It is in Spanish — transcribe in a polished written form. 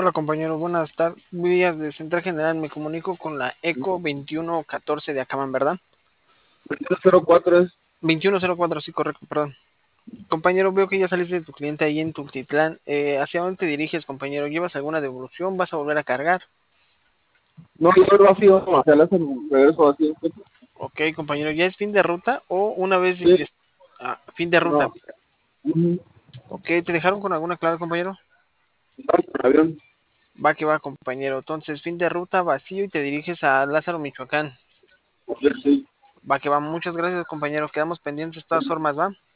Hola compañero, buenas tardes. Días de Central General, me comunico con la ECO 2114 de Acamán, ¿verdad? 004 es. 2104, sí, correcto, perdón. Compañero, veo que ya saliste de tu cliente ahí en Tultitlán. ¿Hacia dónde te diriges, compañero? ¿Llevas alguna devolución? ¿Vas a volver a cargar? No, yo lo vacío, hacia el regreso vacío. Ok, compañero, ¿ya es fin de ruta o una vez Sí, fin de ruta? no. Ujú. Ok, ¿te dejaron con alguna clave, compañero? Vamos con avión. Va que va, compañero. Entonces, fin de ruta vacío y te diriges a Lázaro, Michoacán. Sí, Va que va, muchas gracias, compañero. Quedamos pendientes de todas formas, ¿va?